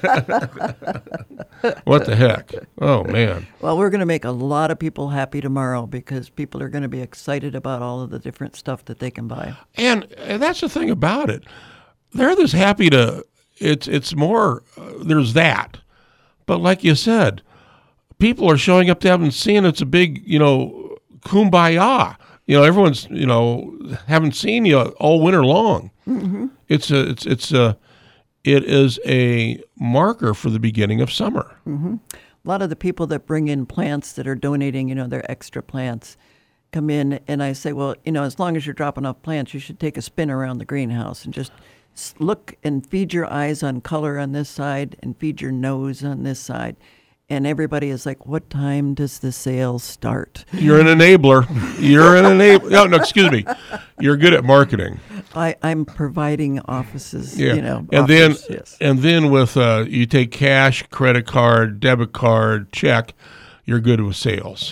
What the heck? Oh, man. Well, we're going to make a lot of people happy tomorrow because people are going to be excited about all of the different stuff that they can buy. And, and that's the thing about it. They're this happy to, it's, it's more, uh, there's that. But like you said, people are showing up to have and seeing it's a big, you know, kumbaya. You know, everyone's, you know, haven't seen you all winter long. Mm-hmm. It's a, it's, it's a, it is a marker for the beginning of summer. Mm-hmm. A lot of the people that bring in plants that are donating, you know, their extra plants come in and I say, well, you know, as long as you're dropping off plants, you should take a spin around the greenhouse and just look and feed your eyes on color on this side and feed your nose on this side. And everybody is like, what time does the sale start? You're an enabler. You're an enabler. No, no, excuse me. You're good at marketing. I, I'm providing offices, Yeah. you know. And offers, then, yes. and then with, uh, you take cash, credit card, debit card, check, you're good with sales.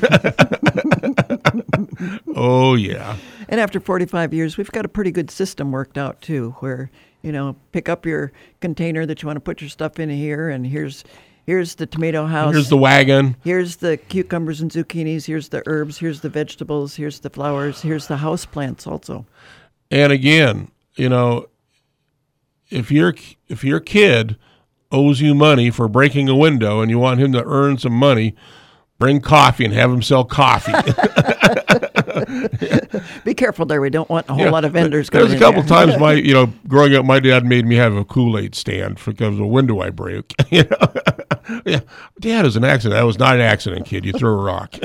Oh, yeah. And after forty-five years, we've got a pretty good system worked out, too, where, you know, pick up your container that you want to put your stuff in here, and here's here's the tomato house. Here's the wagon. Here's the cucumbers and zucchinis. Here's the herbs. Here's the vegetables. Here's the flowers. Here's the house plants also. And again, you know, if your if your kid owes you money for breaking a window and you want him to earn some money, bring coffee and have him sell coffee. Be careful there. We don't want a whole Yeah, lot of vendors There's going a couple in times there. my, you know, growing up, my dad made me have a Kool-Aid stand because of a window I broke. You know? Yeah, Dad, it was an accident. That was not an accident, kid. You threw a rock.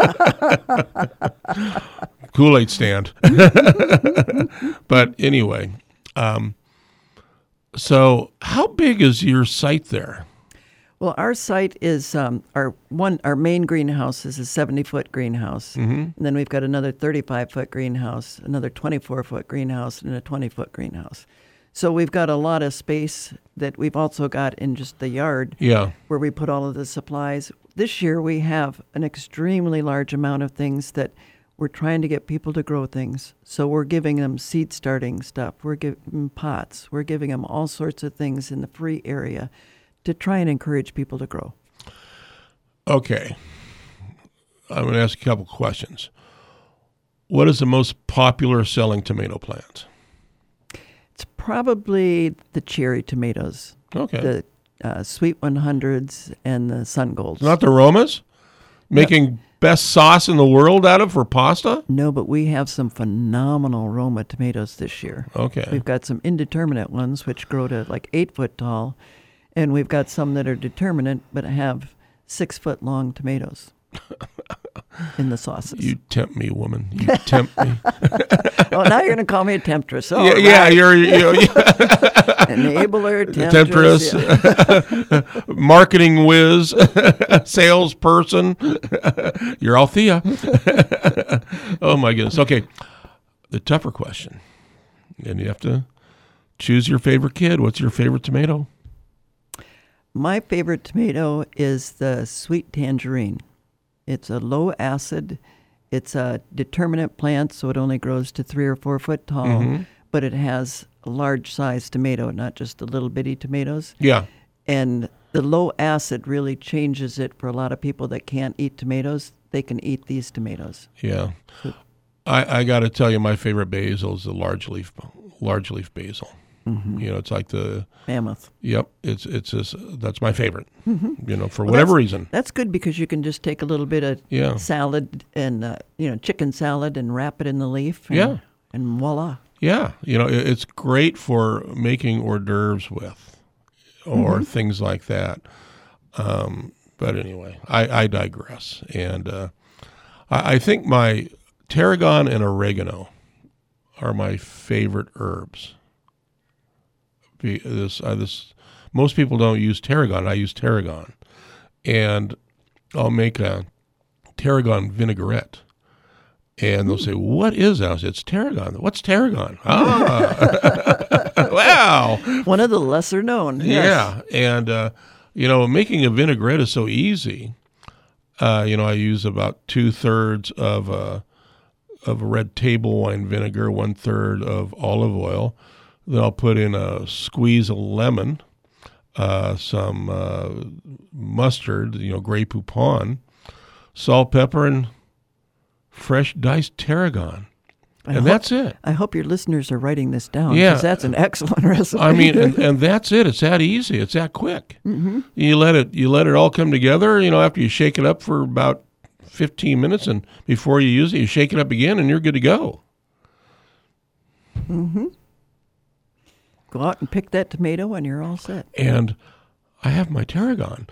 Kool-Aid stand. But anyway, um, so how big is your site there? Well, our site is um, our one. Our main greenhouse is a seventy-foot greenhouse, Mhm. and then we've got another thirty-five-foot greenhouse, another twenty-four-foot greenhouse, and a twenty-foot greenhouse. So we've got a lot of space that we've also got in just the yard, Yeah. where we put all of the supplies. This year we have an extremely large amount of things that we're trying to get people to grow things. So we're giving them seed starting stuff. We're giving them pots. We're giving them all sorts of things in the free area to try and encourage people to grow. Okay. I'm going to ask a couple questions. What is the most popular selling tomato plant? It's probably the cherry tomatoes. Okay. The uh, Sweet one hundreds and the Sun Golds. Not the Romas? Making best sauce in the world out of for pasta? No, but we have some phenomenal Roma tomatoes this year. Okay. We've got some indeterminate ones, which grow to like eight foot tall, and we've got some that are determinate but have six foot long tomatoes. in the sauces. You tempt me, woman. You tempt me. Oh, now you're going to call me a temptress. Oh, yeah, right. yeah, you're, you're enabler, temptress, temptress, yeah. Marketing whiz, salesperson. You're Althea. Oh my goodness. Okay, the tougher question, and you have to choose your favorite kid. What's your favorite tomato? My favorite tomato is the sweet tangerine. It's a low acid. It's a determinate plant, so it only grows to three or four foot tall, mm-hmm. but it has a large sized tomato, not just the little bitty tomatoes. Yeah. And the low acid really changes it for a lot of people that can't eat tomatoes. They can eat these tomatoes. Yeah. I, I got to tell you, my favorite basil is the large leaf, large leaf basil. Mm-hmm. You know, it's like the mammoth. Yep, it's it's just, that's my favorite. Mm-hmm. You know, for well, whatever that's, reason. That's good because you can just take a little bit of yeah. salad and uh, you know chicken salad and wrap it in the leaf. And, yeah, and voila. Yeah, you know, it, it's great for making hors d'oeuvres with, or mm-hmm. things like that. Um, but anyway, I, I digress, and uh, I, I think my tarragon and oregano are my favorite herbs. This, uh, this, most people don't use tarragon. I use tarragon, and I'll make a tarragon vinaigrette, and they'll say, "What is that?" I say, "It's tarragon." "What's tarragon?" Ah, wow! One of the lesser known. Yes. Yeah, and uh, you know, making a vinaigrette is so easy. Uh, you know, I use about two thirds of a of a red table wine vinegar, one third of olive oil. Then I'll put in a squeeze of lemon, uh, some uh, mustard, you know, Grey Poupon, salt, pepper, and fresh diced tarragon. I and hope, that's it. I hope your listeners are writing this down. Yeah. Because that's an excellent recipe. I mean, and, and that's it. It's that easy. It's that quick. Mm-hmm. You let it you let it all come together, you know, after you shake it up for about fifteen minutes, and before you use it, you shake it up again, and you're good to go. Mm-hmm. Go out and pick that tomato, and you're all set. And I have my tarragon.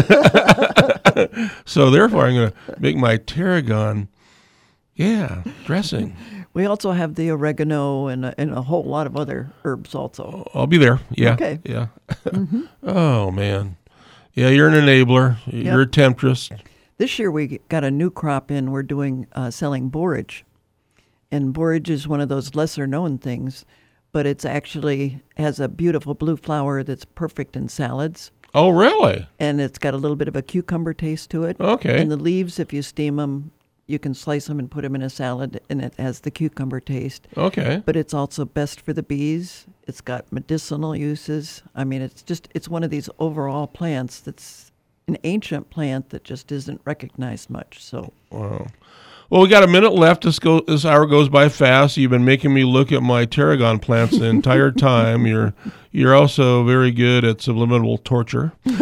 So therefore, I'm going to make my tarragon, yeah, dressing. We also have the oregano and a, and a whole lot of other herbs also. I'll be there. Yeah. Okay. Yeah. Mm-hmm. Oh, man. Yeah, you're an enabler. You're yep. a temptress. This year we got a new crop in. We're doing uh, selling borage. And borage is one of those lesser-known things, but it's actually has a beautiful blue flower that's perfect in salads. Oh, really? And it's got a little bit of a cucumber taste to it. Okay. And the leaves, if you steam them, you can slice them and put them in a salad, and it has the cucumber taste. Okay. But it's also best for the bees. It's got medicinal uses. I mean, it's just, it's one of these overall plants that's an ancient plant that just isn't recognized much. So. Wow. Well, we got a minute left. This go this hour goes by fast. You've been making me look at my tarragon plants the entire time. You're you're also very good at subliminal torture. You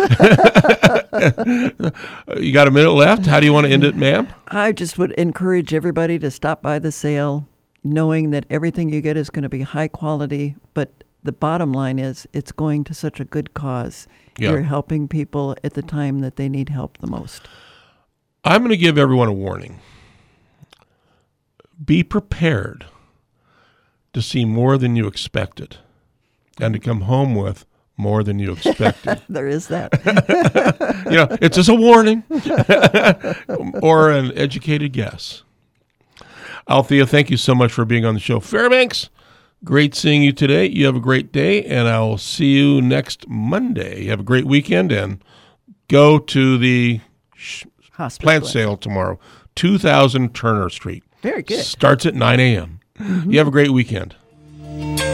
got a minute left. How do you want to end it, ma'am? I just would encourage everybody to stop by the sale, knowing that everything you get is going to be high quality. But the bottom line is, it's going to such a good cause. Yeah. You're helping people at the time that they need help the most. I'm going to give everyone a warning. Be prepared to see more than you expected and to come home with more than you expected. There is that. You know, it's just a warning or an educated guess. Althea, thank you so much for being on the show. Fairbanks, great seeing you today. You have a great day, and I will see you next Monday. You have a great weekend, and go to the sh- plant sale tomorrow, two thousand Turner Street. Very good. Starts at nine a.m. Mm-hmm. You have a great weekend.